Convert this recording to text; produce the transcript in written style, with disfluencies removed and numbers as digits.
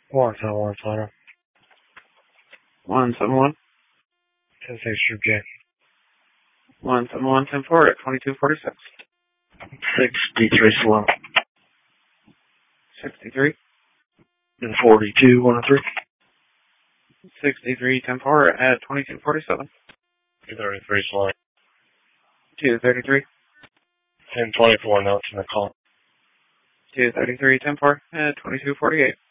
171 Final. 171. 10-6 Troop J. 171, 10-4 at 2246. 63 Slow. 63. And 42, 103. 63, 10-4 at 2247. 233 Slow. 233. 10-24 notes in the call. 233, 10-4 at 2248.